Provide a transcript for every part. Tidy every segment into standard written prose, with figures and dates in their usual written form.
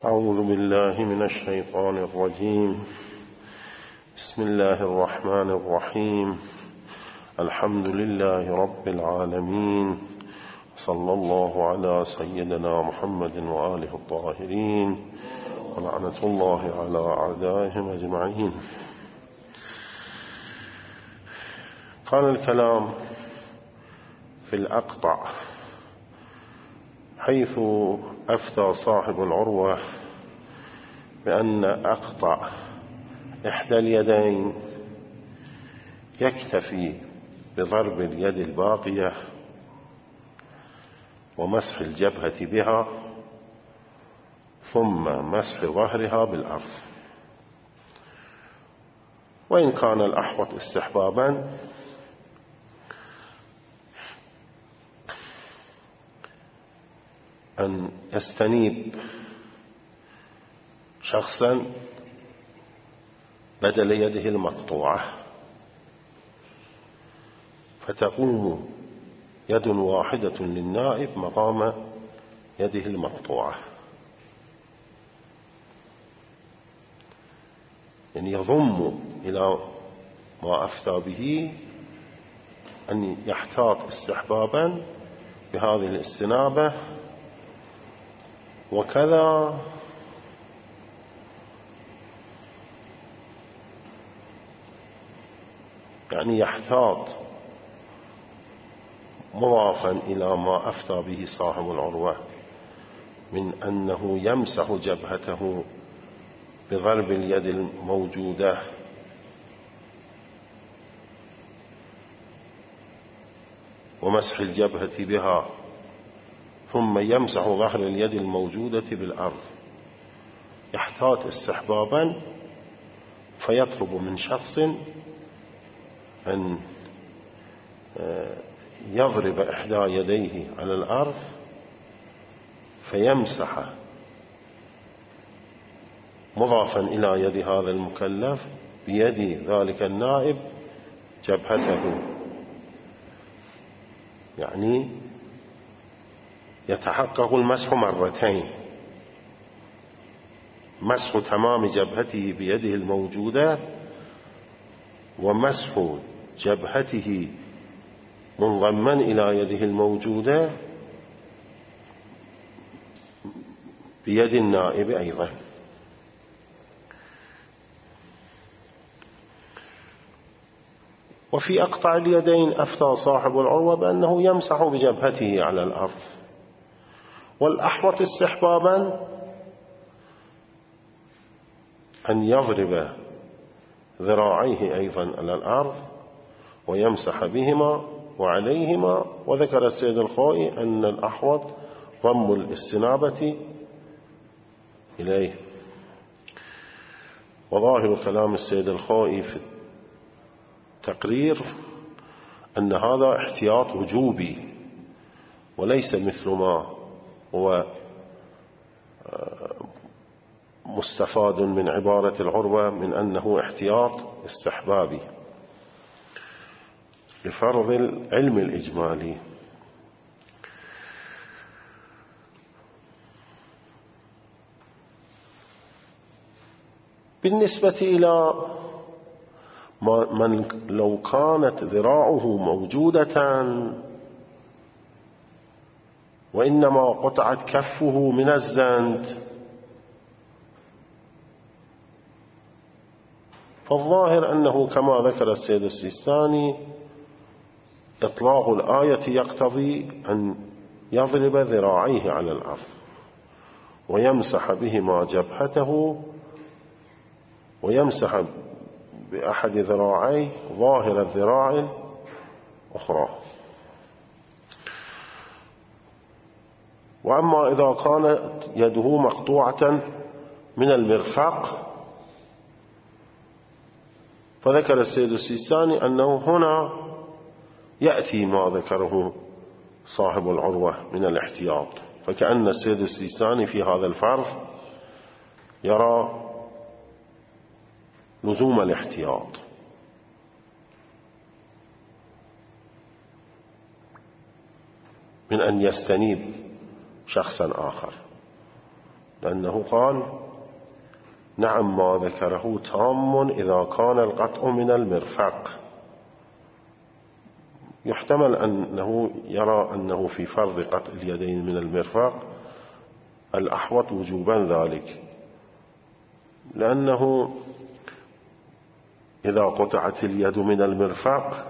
أعوذ بالله من الشيطان الرجيم. بسم الله الرحمن الرحيم. الحمد لله رب العالمين، صلى الله على سيدنا محمد وآله الطاهرين، ولعنة الله على أعدائهم أجمعين. كان الكلام في الأقطع، حيث أفتى صاحب العروة بأن أقطع إحدى اليدين يكتفي بضرب اليد الباقية ومسح الجبهة بها، ثم مسح ظهرها بالأرض. وإن كان الأحوط استحبابا أن يستنيب شخصا بدل يده المقطوعة، فتقوم يد واحدة للنائب مقام يده المقطوعة، يعني يضم إلى ما أفتى به أن يحتاط استحبابا بهذه الاستنابة، وكذا يعني يحتاط مضافا إلى ما أفتى به صاحب العروة من أنه يمسح جبهته بضرب اليد الموجودة، ومسح الجبهة بها، ثم يمسح ظهر اليد الموجودة بالأرض. يحتاط استحبابا، فيطلب من شخص أن يضرب إحدى يديه على الأرض فيمسح مضافا إلى يد هذا المكلف بيد ذلك النائب جبهته، يعني يتحقق المسح مرتين: مسح تمام جبهته بيده الموجودة، ومسح جبهته منضما إلى يده الموجودة بيد النائب أيضا. وفي أقطع اليدين أفتى صاحب العروة بأنه يمسح بجبهته على الأرض، والأحوط استحبابا أن يضرب ذراعيه أيضا على الأرض ويمسح بهما وعليهما. وذكر السيد الخوئي أن الأحوط ضم الاستنابة إليه. وظاهر كلام السيد الخوئي في التقرير أن هذا احتياط وجوبي، وليس مثل ما هو مستفاد من عبارة العروة من أنه احتياط استحبابي لفرض العلم الإجمالي. بالنسبة إلى من لو كانت ذراعه موجودة وإنما قطعت كفه من الزند، فالظاهر أنه كما ذكر السيد السيستاني إطلاق الآية يقتضي أن يضرب ذراعيه على الأرض ويمسح بهما جبهته، ويمسح بأحد ذراعيه ظاهر الذراع الأخرى. وأما إذا كانت يده مقطوعة من المرفق، فذكر السيد السيستاني أنه هنا يأتي ما ذكره صاحب العروة من الاحتياط، فكأن السيد السيستاني في هذا الفرض يرى لزوم الاحتياط. من أن يستنيب شخصا آخر. لأنه قال نعم ما ذكره تام إذا كان القطع من المرفق. يحتمل أنه يرى أنه في فرض قطع اليدين من المرفق الأحوط وجوبا ذلك، لأنه إذا قطعت اليد من المرفق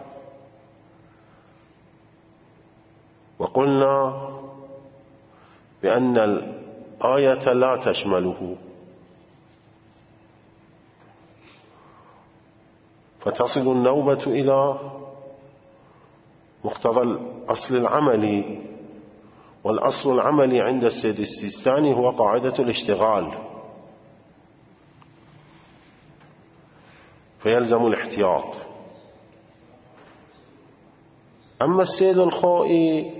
وقلنا بأن الآية لا تشمله فتصل النوبة إلى مقتضى الأصل العملي، والأصل العملي عند السيد السيستاني هو قاعدة الاشتغال، فيلزم الاحتياط. أما السيد الخوئي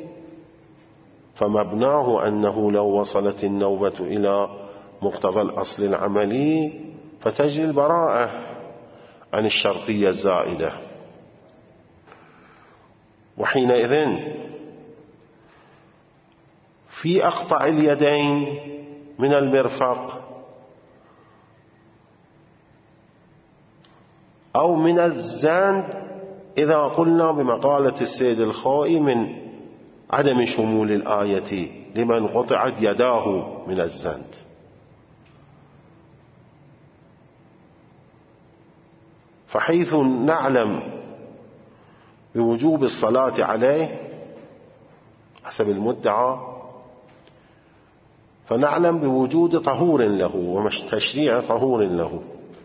فمبناه أنه لو وصلت النوبة إلى مقتضى الأصل العملي فتجري البراءة عن الشرطية الزائدة، وحينئذ في أقطع اليدين من المرفق أو من الزند إذا قلنا بمقالة السيد الخوئي من عدم شمول الآية لمن قطعت يداه من الزند. فحيث نعلم بوجوب الصلاة عليه حسب المدعى فنعلم بوجود طهور له وتشريع طهور له،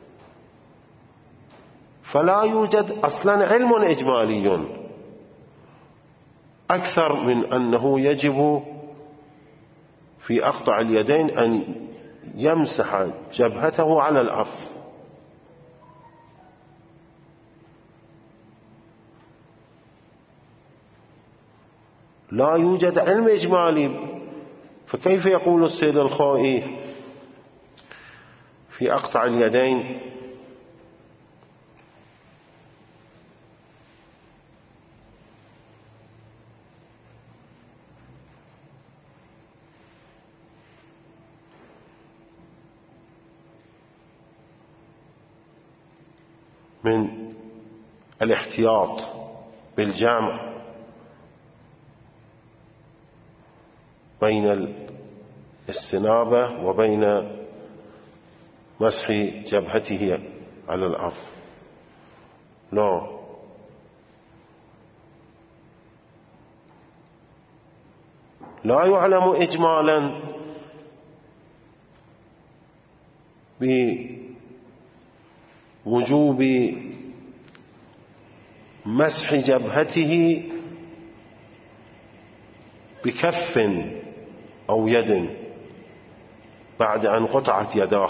فلا يوجد أصلا علم إجمالي أكثر من أنه يجب في أقطع اليدين أن يمسح جبهته على الأرض. لا يوجد علم إجمالي، فكيف يقول السيد الخوئي في أقطع اليدين من الاحتياط بالجمع بين الاستنابة وبين مسح جبهته على الأرض؟ لا يعلم إجمالا بوجوب مسح جبهته بكف أو يد بعد أن قطعت يداه،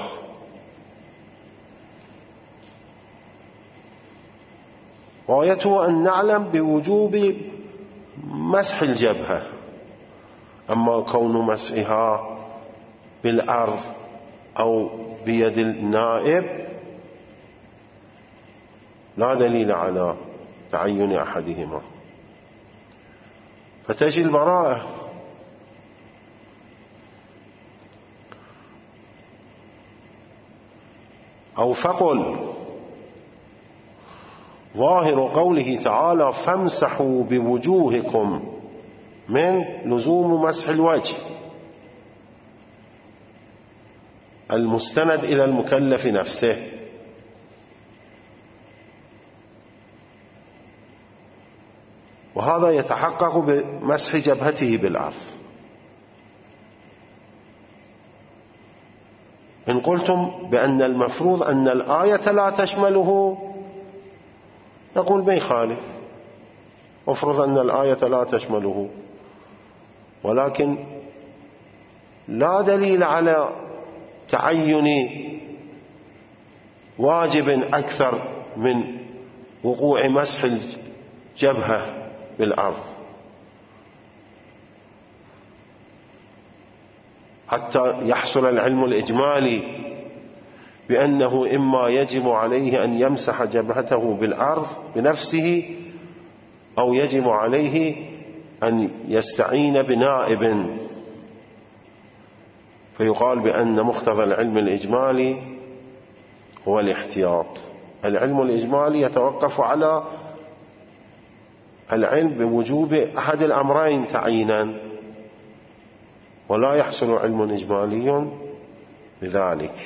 غايته أن نعلم بوجوب مسح الجبهة. أما كون مسحها بالأرض أو بيد النائب لا دليل على تعين أحدهما، فتجي البراءة. أو فقل ظاهر قوله تعالى فامسحوا بوجوهكم من لزوم مسح الوجه المستند إلى المكلف نفسه، وهذا يتحقق بمسح جبهته بالأرض. إن قلتم بأن المفروض أن الآية لا تشمله نقول ما يخالف، مفروض أن الآية لا تشمله، ولكن لا دليل على تعين واجب أكثر من وقوع مسح الجبهة بالأرض حتى يحصل العلم الإجمالي بأنه إما يجب عليه أن يمسح جبهته بالأرض بنفسه أو يجب عليه أن يستعين بنائب فيقال بأن مقتضى العلم الإجمالي هو الاحتياط. العلم الإجمالي يتوقف على العلم بوجوب أحد الأمرين تعيينا، ولا يحصل علم إجمالي بذلك.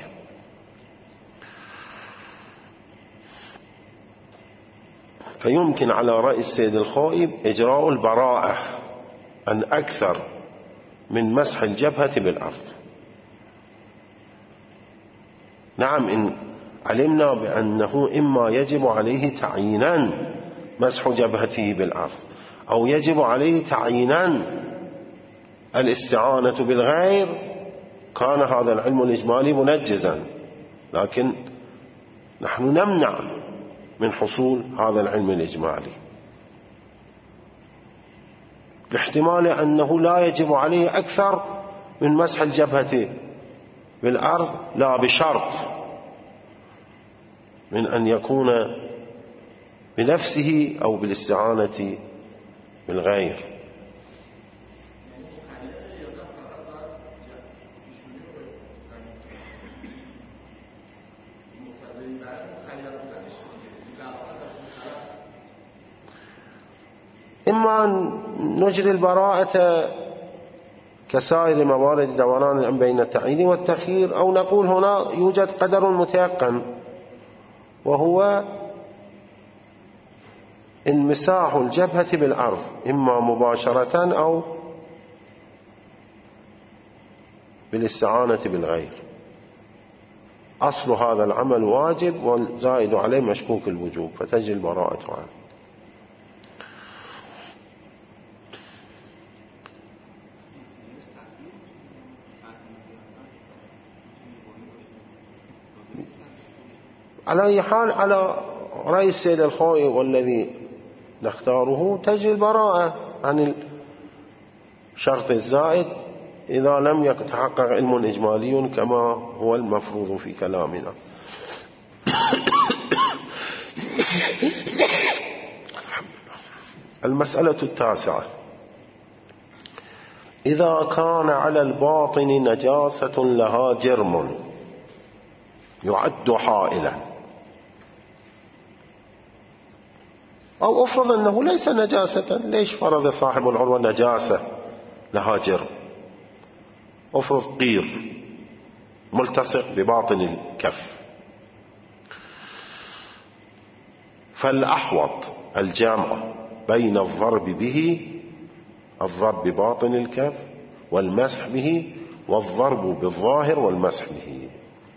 فيمكن على رأي السيد الخوئي إجراء البراءة عن أكثر من مسح الجبهة بالأرض. نعم، إن علمنا بأنه إما يجب عليه تعيينا مسح جبهته بالأرض، أو يجب عليه تعيينا الاستعانة بالغير، كان هذا العلم الإجمالي منجزا، لكن نحن نمنع من حصول هذا العلم الإجمالي لاحتمال أنه لا يجب عليه أكثر من مسح الجبهة بالأرض، لا بشرط من أن يكون بنفسه أو بالاستعانة بالغير. إما أن نجري البراءة كسائر موارد دوران الأمر بين التعيين والتخيير، أو نقول هنا يوجد قدر متيقن، وهو انمساح الجبهة بالأرض إما مباشرة أو بالاستعانة بالغير. أصل هذا العمل واجب والزائد عليه مشكوك الوجوب، فتجري البراءة عنه. على أي حال، على رأي السيد الخوئي والذي نختاره، تجري البراءة عن الشرط الزائد إذا لم يتحقق علم إجمالي كما هو المفروض في كلامنا. المسألة التاسعة: إذا كان على الباطن نجاسة لها جرم يعد حائلا، أو أفرض أنه ليس نجاسة، ليش فرض صاحب العروة نجاسة لها جرم؟ أفرض قير ملتصق بباطن الكف، فالأحوط الجامع بين الضرب به، الضرب بباطن الكف، والمسح به، والضرب بالظاهر والمسح به.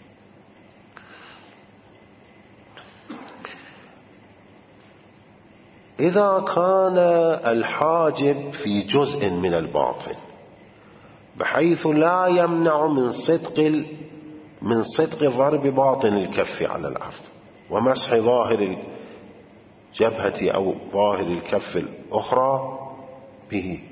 إذا كان الحاجب في جزء من الباطن بحيث لا يمنع من صدق ضرب باطن الكف على الأرض ومسح ظاهر الجبهة أو ظاهر الكف الأخرى به،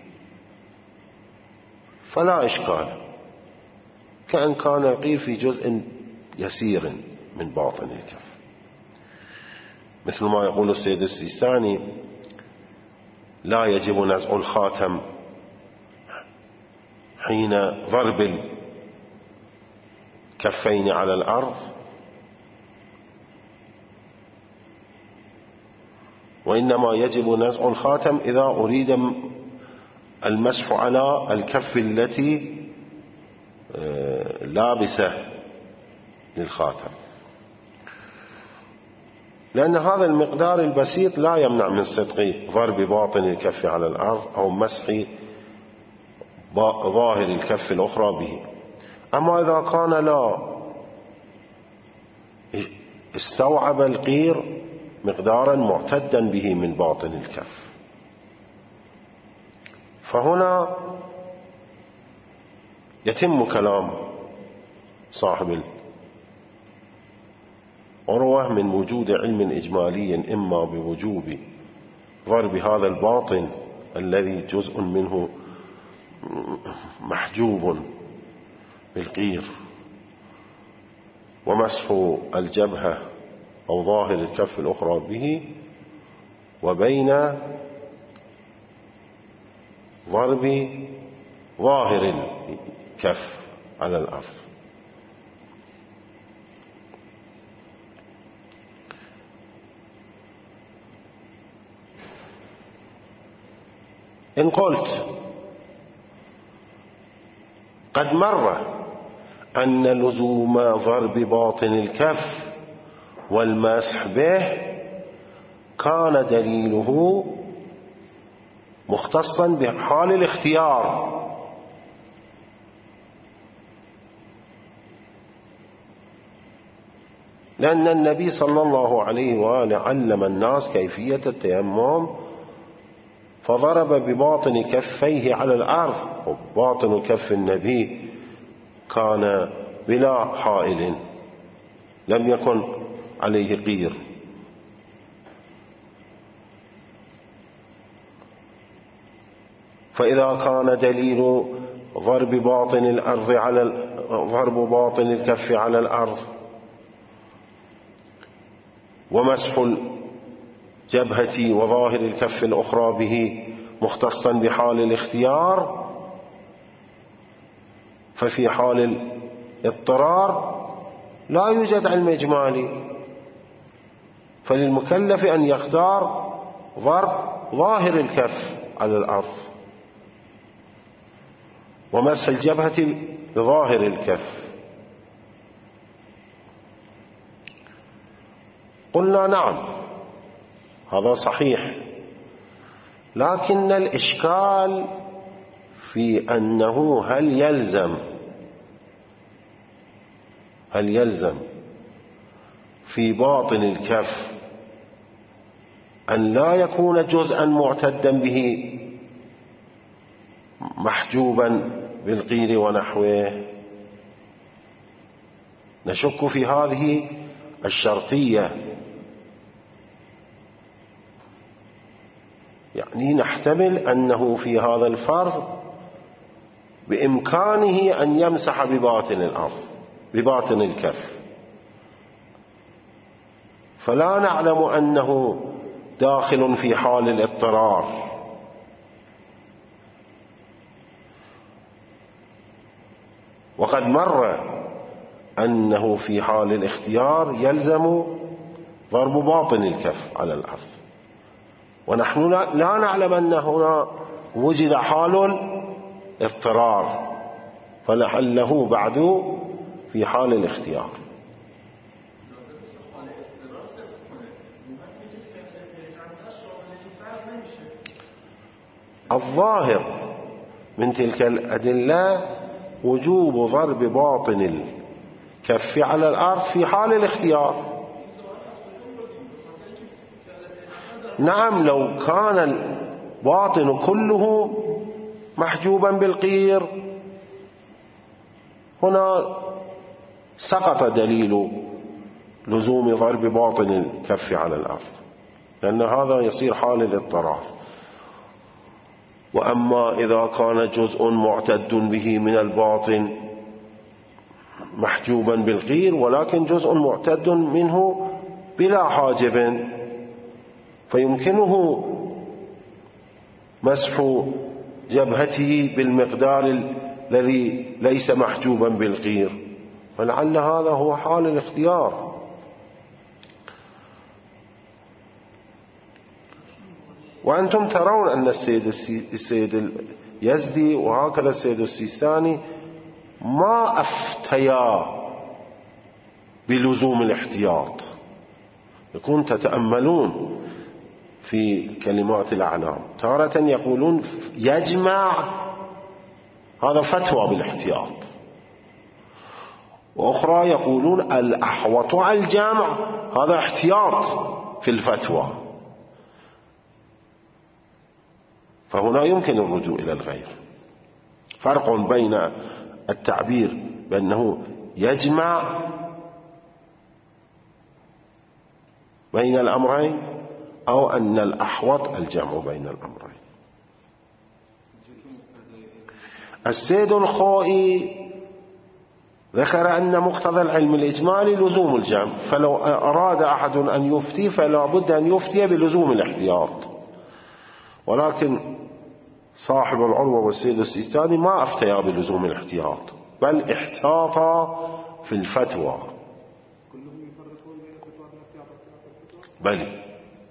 فلا إشكال، كأن كان القير في جزء يسير من باطن الكف، مثل ما يقول السيد السيستاني: لا يجب نزع الخاتم حين ضرب الكفين على الأرض، وإنما يجب نزع الخاتم إذا أريد المسح على الكف التي لابسة للخاتم، لأن هذا المقدار البسيط لا يمنع من صدق ضرب باطن الكف على الأرض أو مسح ظاهر الكف الأخرى به. أما إذا كان لا استوعب القير مقدارا معتدا به من باطن الكف، فهنا يتم كلام صاحب العروة من وجود علم إجمالي إما بوجوب ضرب هذا الباطن الذي جزء منه محجوب بالقير ومسح الجبهة أو ظاهر الكف الأخرى به، وبين ضرب ظاهر الكف على الأرض. إن قلت قد مر أن لزوم ضرب باطن الكف والمسح به كان دليله مختصا بحال الاختيار، لأن النبي صلى الله عليه وآله علم الناس كيفية التيمم فضرب بباطن كفيه على الأرض، وباطن كف النبي كان بلا حائل لم يكن عليه قير. فإذا كان دليل ضرب باطن الأرض ضرب باطن الكف على الأرض ومسح الجبهة وظاهر الكف الأخرى به مختصا بحال الاختيار، ففي حال الاضطرار لا يوجد علم إجمالي، فللمكلف أن يختار ضرب ظاهر الكف على الأرض ومسح الجبهة بظاهر الكف. قلنا نعم هذا صحيح، لكن الإشكال في أنه هل يلزم في باطن الكف أن لا يكون جزءا معتدا به محجوبا بالقير ونحوه؟ نشك في هذه الشرطية، يعني نحتمل أنه في هذا الفرض بإمكانه أن يمسح بباطن الأرض بباطن الكف، فلا نعلم أنه داخل في حال الاضطرار. وقد مر أنه في حال الاختيار يلزم ضرب باطن الكف على الأرض، ونحن لا نعلم أن هنا وجد حال اضطرار، فلعله بعد في حال الاختيار. الظاهر من تلك الأدلة وجوب ضرب باطن الكف على الأرض في حال الاختيار. نعم لو كان الباطن كله محجوبا بالقير هنا سقط دليل لزوم ضرب باطن الكف على الأرض، لأن هذا يصير حال الاضطرار. وأما إذا كان جزء معتد به من الباطن محجوبا بالقير ولكن جزء معتد منه بلا حاجب، فيمكنه مسح جبهته بالمقدار الذي ليس محجوبا بالقير، فلعل هذا هو حال الاختيار. وأنتم ترون أن السيد اليزدي وهكذا السيد السيستاني ما أفتيا بلزوم الاحتياط. يكون تتأملون في كلمات الأعلام تارة يقولون يجمع، هذا فتوى بالاحتياط، وأخرى يقولون الأحوط على الجمع، هذا احتياط في الفتوى. فهنا يمكن الرجوع إلى الغير. فرق بين التعبير بأنه يجمع بين الأمرين أو أن الأحوط الجمع بين الأمرين. السيد الخوئي ذكر أن مقتضى العلم الإجمالي لزوم الجمع، فلو أراد أحد أن يفتي فلا بد أن يفتي بلزوم الاحتياط، ولكن صاحب العروة والسيد السيستاني ما أفتيا بلزوم الاحتياط، بل احتاط في الفتوى. بل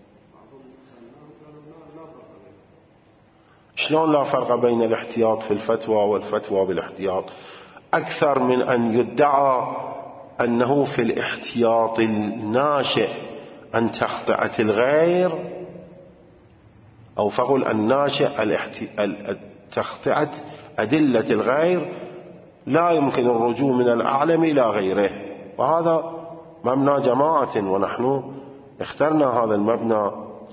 شلون لا فرق بين الاحتياط في الفتوى والفتوى بالاحتياط؟ أكثر من أن يدعى أنه في الاحتياط الناشئ عن تخطئة الغير، أو فقل الناشئ تخطئة أدلة الغير لا يمكن الرجوع من الأعلم إلى غيره، وهذا مبنى جماعة، ونحن اخترنا هذا المبنى،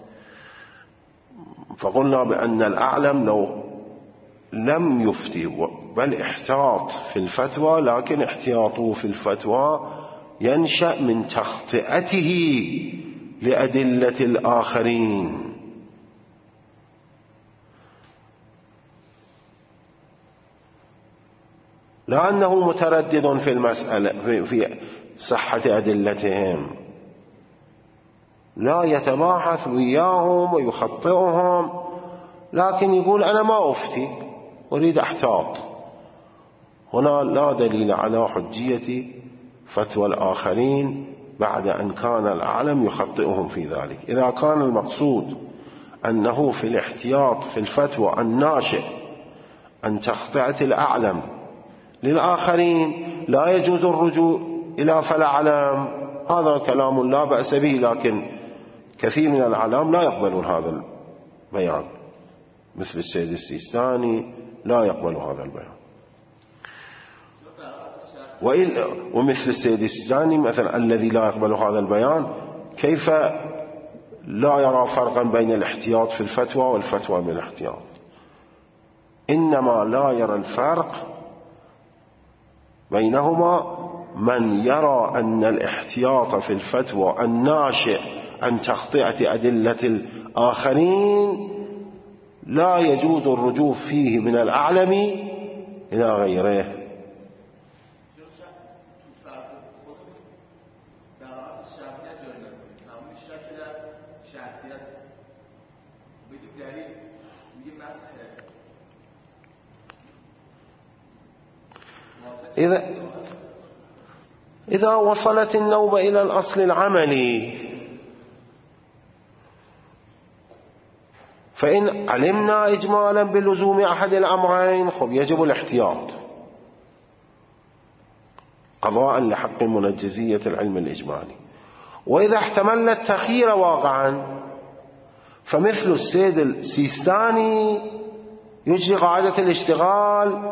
فقلنا بأن الأعلم لو لم يفتي بل احتاط في الفتوى، لكن احتياطه في الفتوى ينشأ من تخطئته لأدلة الآخرين، لا أنه متردد في المسألة في صحة أدلتهم، لا يتباحث وياهم ويخطئهم، لكن يقول أنا ما أفتي، أريد احتاط. هنا لا دليل على حجية فتوى الآخرين بعد أن كان الأعلم يخطئهم في ذلك. إذا كان المقصود أنه في الاحتياط في الفتوى الناشئ عن تخطئة الأعلم للآخرين لا يجوز الرجوع إلى فالأعلم، هذا كلام لا بأس به، لكن كثير من الأعلام لا يقبلون هذا البيان، مثل السيد السيستاني لا يقبل هذا البيان، ومثل السيد السيستاني مثلا الذي لا يقبل هذا البيان كيف لا يرى فرقا بين الاحتياط في الفتوى والفتوى بالاحتياط؟ إنما لا يرى الفرق بينهما من يرى أن الاحتياط في الفتوى الناشئ عن تخطئة أدلة الآخرين لا يجوز الرجوع فيه من الأعلم إلى غيره. إذا وصلت النوبة إلى الأصل العملي، فإن علمنا إجمالا بلزوم أحد الأمرين يجب الاحتياط قضاء لحق منجزية العلم الإجمالي. وإذا احتملنا التخيير واقعا، فمثل السيد السيستاني يجري قاعدة الاشتغال،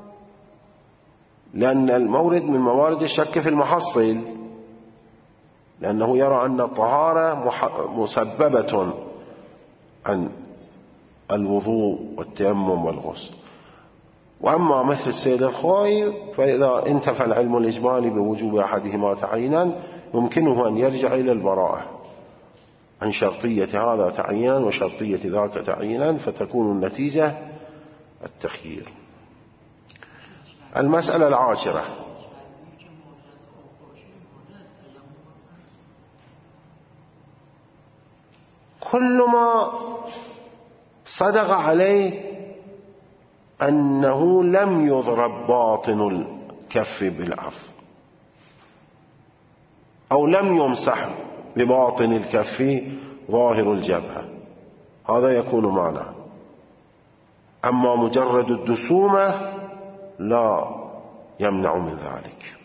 لأن المورد من موارد الشك في المحصل، لأنه يرى أن الطهارة مسببة عن الوضوء والتيمم والغسل. وأما مثل السيد الخوئي فإذا انتفى العلم الإجمالي بوجوب أحدهما تعيينا يمكنه أن يرجع إلى البراءة عن شرطية هذا تعيينا وشرطية ذاك تعيينا، فتكون النتيجة التخيير. المسألة العاشرة: كل ما صدق عليه أنه لم يضرب باطن الكف بالأرض أو لم يمسح بباطن الكف ظاهر الجبهة، هذا يكون معنى. أما مجرد الدسومة لا يمنع من ذلك.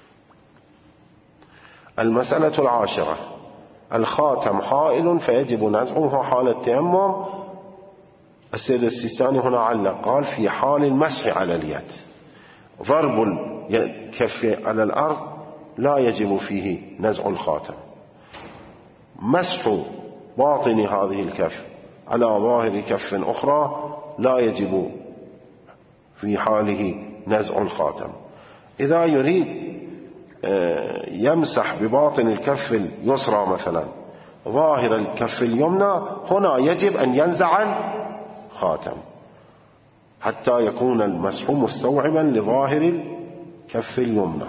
المسألة العاشرة: الخاتم حائل فيجب نزعه حال التيمم. السيد السيستاني هنا علق قال في حال المسح على اليد، ضرب الكف على الأرض لا يجب فيه نزع الخاتم. مسح باطن هذه الكف على ظاهر كف أخرى لا يجب في حاله نزع الخاتم. إذا يريد يمسح بباطن الكف اليسرى مثلا ظاهر الكف اليمنى، هنا يجب أن ينزع الخاتم حتى يكون المسح مستوعبا لظاهر الكف اليمنى.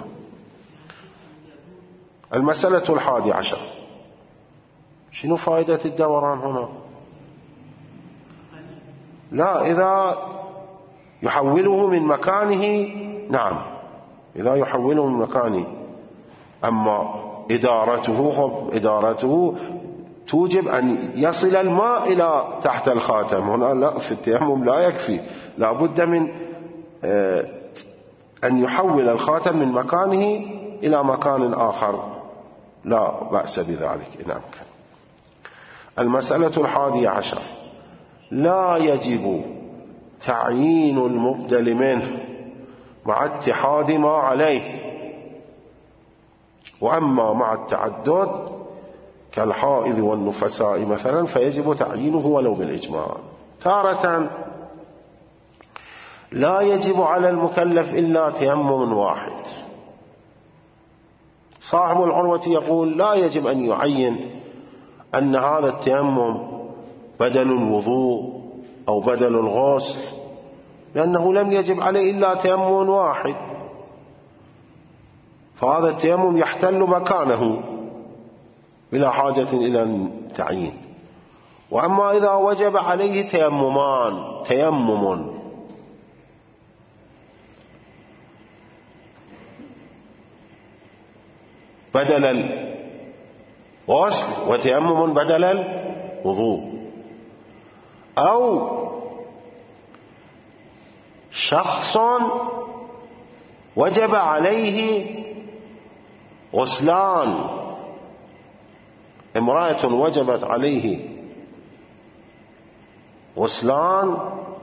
المسألة 11: شنو فائدة الدوران هنا؟ لا، إذا يحوله من مكانه نعم إذا يحوله من مكانه. أما إدارته توجب أن يصل الماء إلى تحت الخاتم. هنا لا، في التيمم لا يكفي، لا بد من أن يحول الخاتم من مكانه إلى مكان آخر، لا بأس بذلك إن أمكن. المسألة 11: لا يجب تعيين المبدل منه مع اتحاد ما عليه، وأما مع التعدد كالحائض والنفساء مثلا فيجب تعيينه ولو بالإجماع. تارة لا يجب على المكلف إلا تيمم واحد. صاحب العروة يقول لا يجب أن يعين أن هذا التيمم بدل الوضوء أو بدل الغسل، لأنه لم يجب عليه إلا تيمم واحد، فهذا التيمم يحتل مكانه بلا حاجة إلى التعيين. وأما إذا وجب عليه تيممان، تيمم بدل الغسل وتيمم بدل الوضوء، أو شخص وجب عليه غسلان، امرأة وجبت عليه غسلان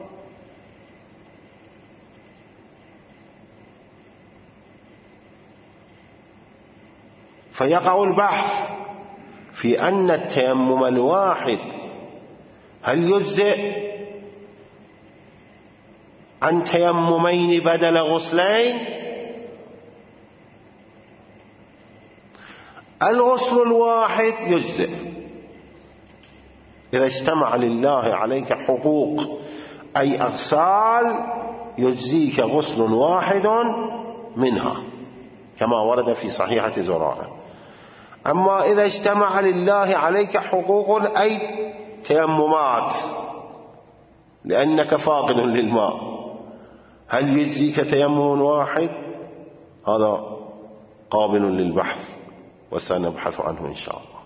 فيقع البحث في أن التيمم الواحد هل يجزئ عن تيممين بدل غسلين. الغسل الواحد يجزئ إذا اجتمع لله عليك حقوق أي أغسال يجزيك غسل واحد منها كما ورد في صحيحة زرارة. أما إذا اجتمع لله عليك حقوق أي تيممات لأنك فاقد للماء، هل يجزيك تيمم واحد؟ هذا قابل للبحث وسنبحث عنه إن شاء الله.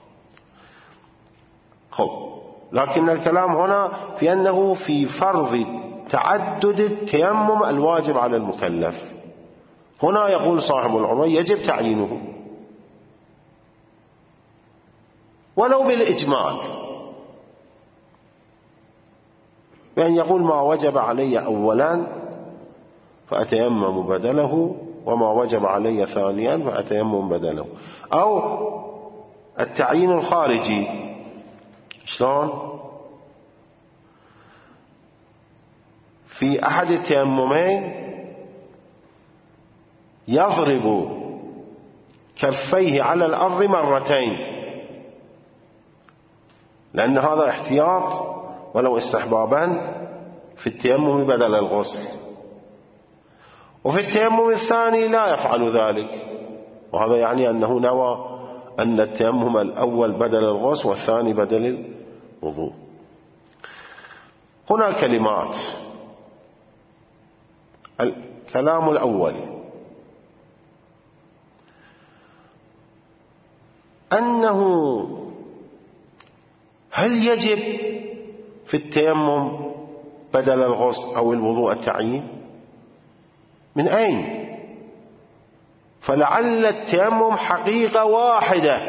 لكن الكلام هنا في أنه في فرض تعدد التيمم الواجب على المكلف. هنا يقول صاحب العروة يجب تعيينه ولو بالإجمال، بأن يقول ما وجب علي أولا فأتيمم بدله، وما وجب علي ثانيا فأتيمم بدله. أو التعيين الخارجي، شلون؟ في أحد التيممين يضرب كفيه على الأرض مرتين، لأن هذا احتياط ولو استحبابا في التيمم بدل الغسل. وفي التيمم الثاني لا يفعل ذلك، وهذا يعني أنه نوى أن التيمم الأول بدل الغسل والثاني بدل الوضوء. هنا كلمات. الكلام الأول أنه هل يجب في التيمم بدل الغسل أو الوضوء التعيين؟ من أين؟ فلعل التيمم حقيقة واحدة،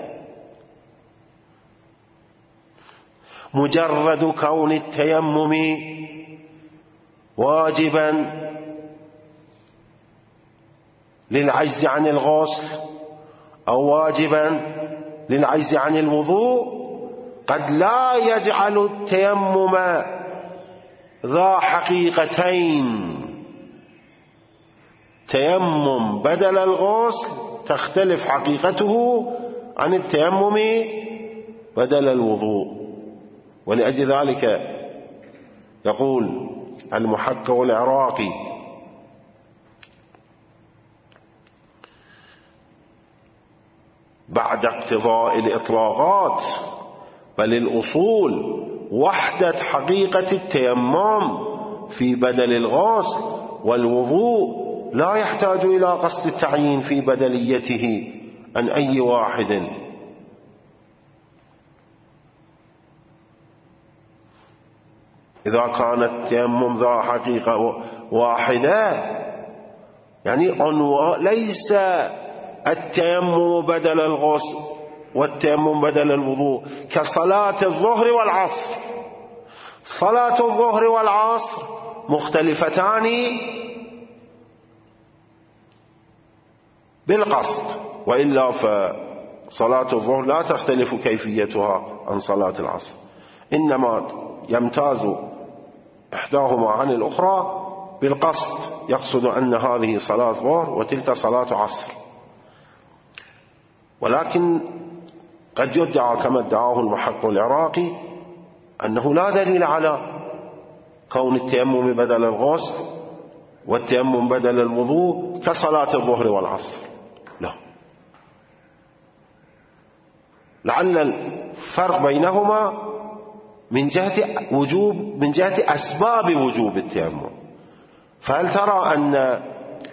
مجرد كون التيمم واجبا للعجز عن الغسل أو واجبا للعجز عن الوضوء قد لا يجعل التيمم ذا حقيقتين. تيمم بدل الغسل تختلف حقيقته عن التيمم بدل الوضوء. ولأجل ذلك يقول المحقق العراقي بعد اقتضاء الإطلاقات بل الأصول وحدة حقيقة التيمم في بدل الغسل والوضوء لا يحتاج إلى قصد التعيين في بدليته عن أي واحد. إذا كان التيمم ذا حقيقة واحدة يعني ليس التيمم بدل الغسل والتيمم بدل الوضوء كصلاة الظهر والعصر. صلاة الظهر والعصر مختلفتان بالقصد، وإلا فصلاة الظهر لا تختلف كيفيتها عن صلاة العصر، إنما يمتاز إحداهما عن الأخرى بالقصد، يقصد أن هذه صلاة ظهر وتلك صلاة عصر. ولكن قد يدعى كما ادعاه المحقق العراقي أنه لا دليل على كون التيمم بدل الغسل والتيمم بدل الوضوء كصلاة الظهر والعصر، لا، لعل الفرق بينهما من جهة أسباب وجوب التيمم. فهل ترى أن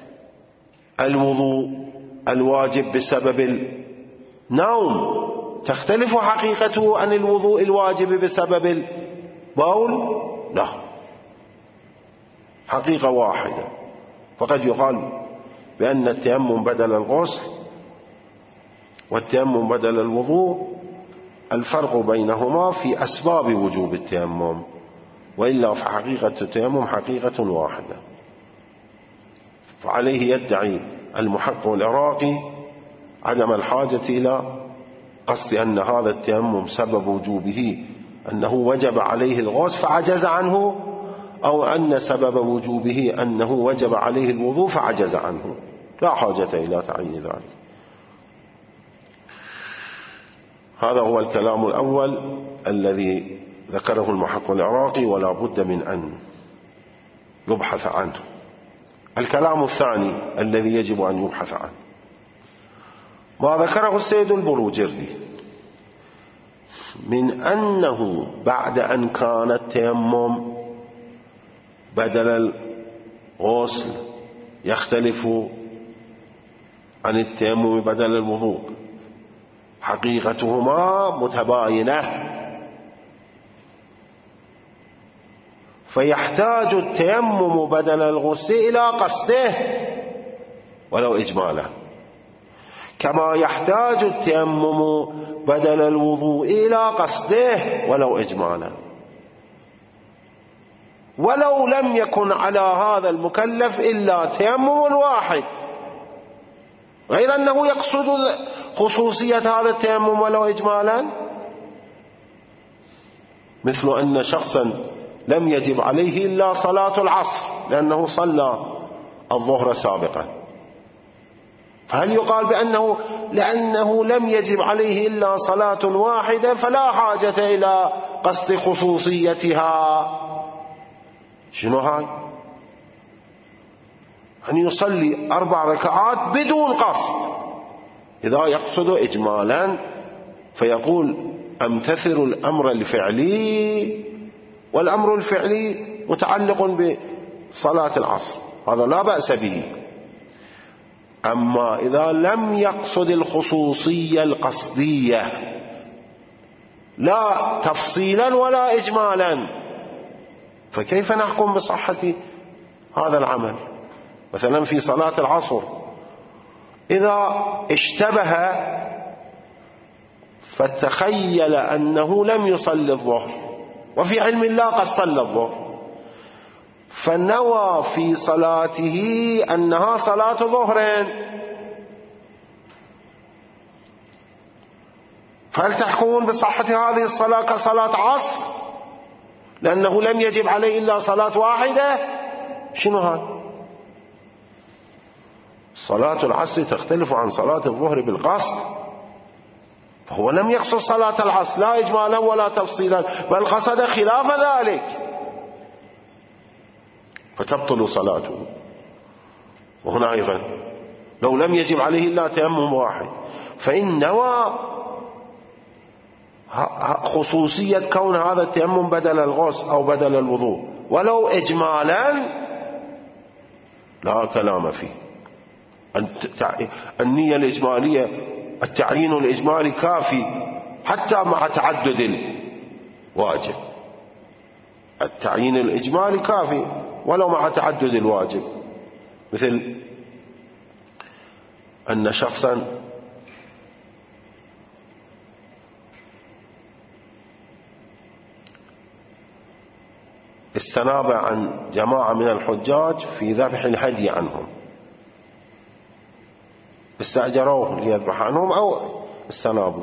الوضوء الواجب بسبب النوم تختلف حقيقته عن الوضوء الواجب بسبب البول؟ لا، حقيقة واحدة. فقد يقال بأن التيمم بدل الغسل والتيمم بدل الوضوء الفرق بينهما في أسباب وجوب التيمم، وإلا فحقيقة التيمم حقيقة واحدة. فعليه يدعي المحقق العراقي عدم الحاجة إلى قصد أن هذا التيمم سبب وجوبه أنه وجب عليه الغسل فعجز عنه، أو أن سبب وجوبه أنه وجب عليه الوضوء فعجز عنه، لا حاجة إلى تعيين ذلك. هذا هو الكلام الأول الذي ذكره المحقق العراقي ولا بد من أن يبحث عنه. الكلام الثاني الذي يجب أن يبحث عنه ما ذكره السيد البروجردي من أنه بعد أن كان التيمم بدل الغسل يختلف عن التيمم بدل الوضوء، حقيقتهما متباينة، فيحتاج التيمم بدل الغسل إلى قصده ولو إجمالا، كما يحتاج التيمم بدل الوضوء إلى قصده ولو إجمالا، ولو لم يكن على هذا المكلف إلا تيمم واحد، غير أنه يقصد خصوصية هذا التيمم ولو إجمالا، مثل أن شخصا لم يجب عليه إلا صلاة العصر لأنه صلى الظهر سابقا، فهل يقال بأنه لأنه لم يجب عليه إلا صلاة واحدة فلا حاجة إلى قصد خصوصيتها؟ شنو هاي؟ أن يصلي 4 ركعات بدون قصد، إذا يقصد إجمالا فيقول أمتثل الأمر الفعلي، والأمر الفعلي متعلق بصلاة العصر، هذا لا بأس به. أما إذا لم يقصد الخصوصية القصدية لا تفصيلا ولا إجمالا، فكيف نحكم بصحة هذا العمل؟ مثلا في صلاة العصر إذا اشتبه فتخيل أنه لم يصلي الظهر وفي علم الله قد صلى الظهر، فنوى في صلاته أنها صلاة ظهر، فهل تحكمون بصحة هذه الصلاة كصلاة عصر لأنه لم يجب عليه إلا صلاة واحدة؟ شنو هذا؟ صلاة العصر تختلف عن صلاة الظهر بالقصد، فهو لم يقصد صلاة العصر لا إجمالا ولا تفصيلا، بل قصد خلاف ذلك، فتبطل صلاته. وهنا أيضا لو لم يجب عليه إلا تيمم واحد فإن نوى خصوصية كون هذا التيمم بدل الغسل أو بدل الوضوء ولو إجمالا، لا كلام فيه. النية الإجمالية، التعيين الإجمالي كافي حتى مع تعدد الواجب. التعيين الإجمالي كافي ولو مع تعدد الواجب، مثل أن شخصا استناب عن جماعة من الحجاج في ذبح الهدي عنهم، استأجروه ليذبح عنهم أو استنابوا،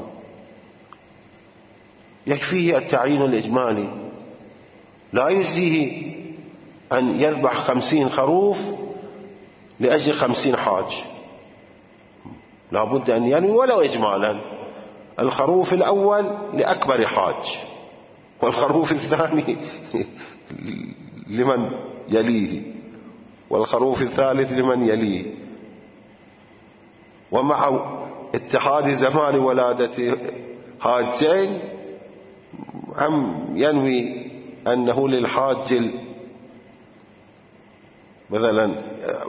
يكفيه التعيين الإجمالي، لا يجزيه أن يذبح 50 خروف لأجل 50 حاج، لا بد أن ينوي ولو إجمالا الخروف الأول لأكبر حاج، والخروف الثاني لمن يليه، والخروف الثالث لمن يليه، ومع اتحاد زمان ولادة حاجين هم ينوي أنه للحاج مثلا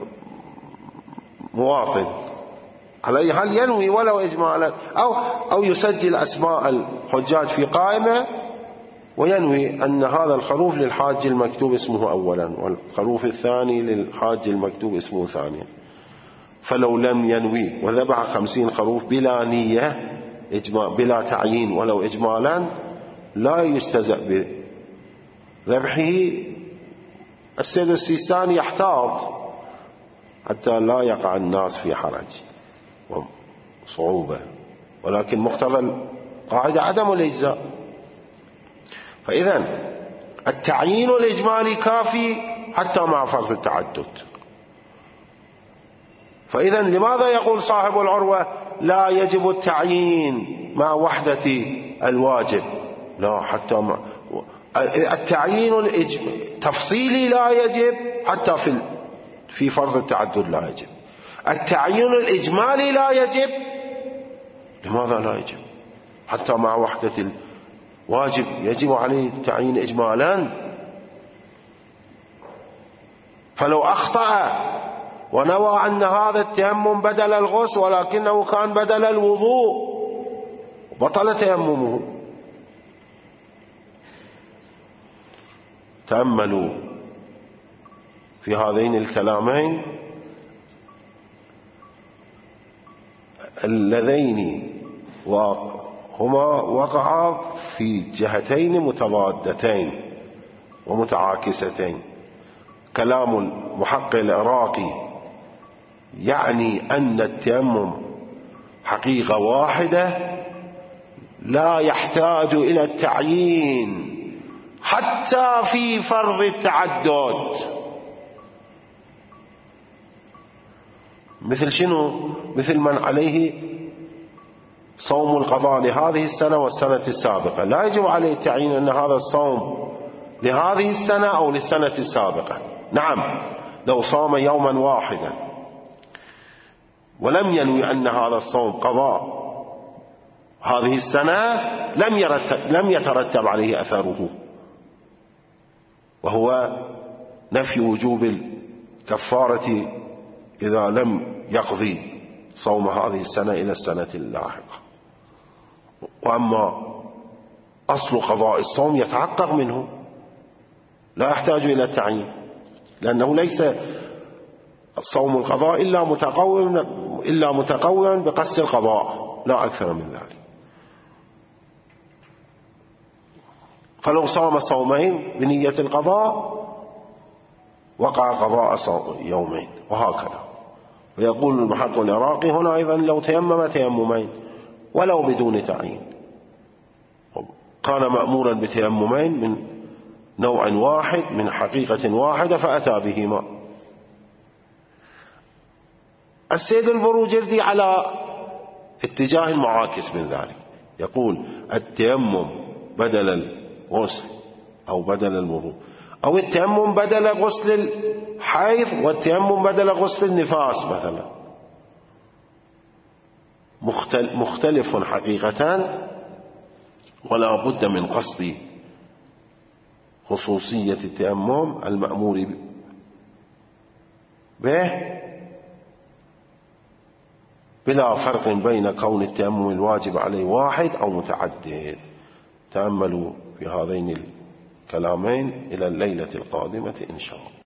مواطن، على أي حال ينوي ولو إجمالا، أو يسجل أسماء الحجاج في قائمة وينوي أن هذا الخروف للحاج المكتوب اسمه أولا، والخروف الثاني للحاج المكتوب اسمه ثانيا. فلو لم ينوي وذبح 50 خروف بلا نية بلا تعيين ولو إجمالا لا يستهزأ بذبحه. السيد السيستاني يحتاط حتى لا يقع الناس في حرج وصعوبة، ولكن مقتضى القاعدة عدم الإجزاء. فإذا التعيين الإجمالي كافي حتى مع فرض التعدد. فإذا لماذا يقول صاحب العروة لا يجب التعيين مع وحدة الواجب؟ لا، حتى مع التعيين التفصيلي لا يجب، حتى في فرض التعدد لا يجب. التعيين الإجمالي لا يجب. لماذا لا يجب؟ حتى مع وحدة الواجب يجب عليه التعيين إجمالا. فلو أخطأ ونوى أن هذا التيمم بدل الغسل ولكنه كان بدل الوضوء بطل تيممه. تأملوا في هذين الكلامين اللذين وهما وقعا في جهتين متضادتين ومتعاكستين. كلام المحقق العراقي يعني أن التيمم حقيقة واحدة لا يحتاج إلى التعيين حتى في فرض التعدد. مثل شنو؟ مثل من عليه صوم القضاء لهذه السنة والسنة السابقة، لا يجب عليه التعيين أن هذا الصوم لهذه السنة أو للسنة السابقة. نعم، لو صام يوما واحدا ولم ينوي أن هذا الصوم قضاء هذه السنة لم يترتب عليه أثره، وهو نفي وجوب الكفارة إذا لم يقضي صوم هذه السنة إلى السنة اللاحقة. وأما أصل قضاء الصوم يتحقق منه، لا يحتاج إلى التعيين، لأنه ليس صوم القضاء إلا متقوما بقصد القضاء، لا أكثر من ذلك. فلو صام صومين بنية القضاء وقع قضاء يومين، وهكذا. ويقول المحقق العراقي هنا أيضا لو تيمم تيممين ولو بدون تعيين، كان مأمورا بتيممين من نوع واحد من حقيقة واحدة فأتى بهما. السيد البروجردي على اتجاه معاكس من ذلك، يقول التيمم بدل الغسل أو بدل الوضوء، أو التيمم بدل غسل الحيض والتيمم بدل غسل النفاس مثلا، مختلف حقيقة، ولا بد من قصد خصوصية التيمم المأمور به بلا فرق بين كون التيمم الواجب عليه واحد أو متعدد. تأملوا في هذين الكلامين إلى الليلة القادمة إن شاء الله.